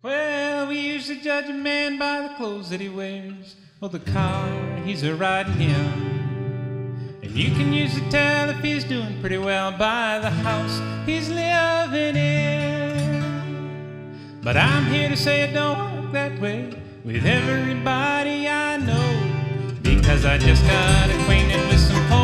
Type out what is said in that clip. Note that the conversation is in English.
Well, we usually judge a man by the clothes that he wears, or the car he's a-riding in. And you can usually tell if he's doing pretty well by the house he's living in. But I'm here to say it don't work that way with everybody I know, because I just got acquainted with some